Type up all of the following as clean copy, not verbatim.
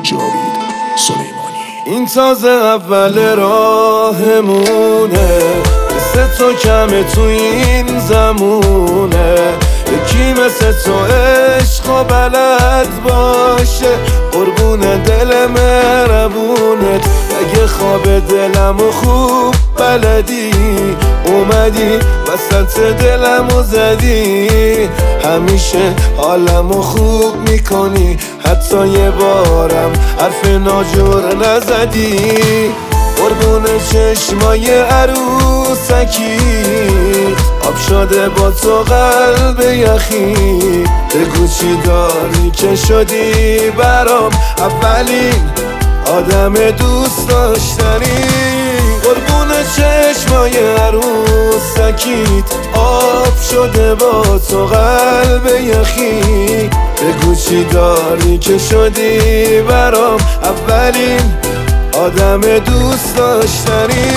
جاوید سلیمانی. این تازه اول راهمونه، مثل تو کمه تو این زمونه. یکی مثل تو عشق و بلد باشه، قربون دل مهربونت. اگه خواب دلمو خوب بلدی، اومدی وسط دلمو زدی. همیشه حالمو خوب میکنی، حتی یه بارم حرف ناجور نزدی. قربون چشمای عروسکی، آب شده با تو قلب یخی. بگو چی داری که شدی برام اولین آدم دوست داشتنی. قربون چشمای عروسکیت، آب شده با تو قلب یخی. بگو چی داری که شدی برام اولین آدم دوست داشتنی.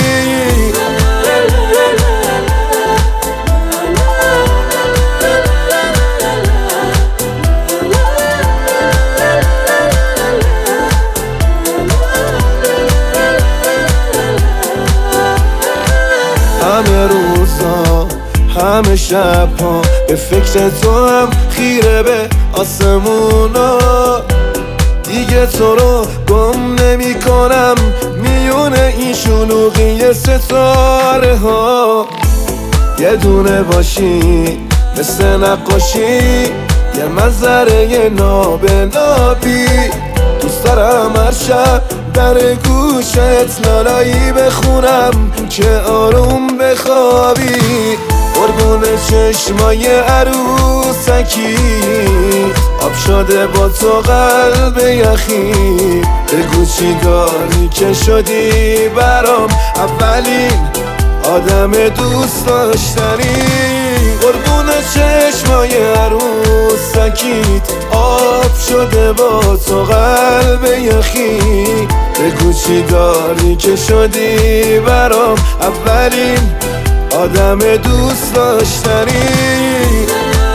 همه روزا همه شبها به فکر تو هم خیره به آسمونا. دیگه تو رو گم نمی کنم میون این شلوغی ستاره ها. یه دونه باشی مثل نقاشی، یه منظره نابی. دوست دارم هر شب در گوشت لالایی بخونم که آروم بخوابی. قربون چشمای عروسکی، آب شده با تو قلب یخی. بگو چی داری که شدی برام اولین آدم دوست داشتنی. قربون چشمای عروسکیت، آب شده با تو قلب یخی. بگو چی داری که شدی برام اولین آدم دوست داشتنی.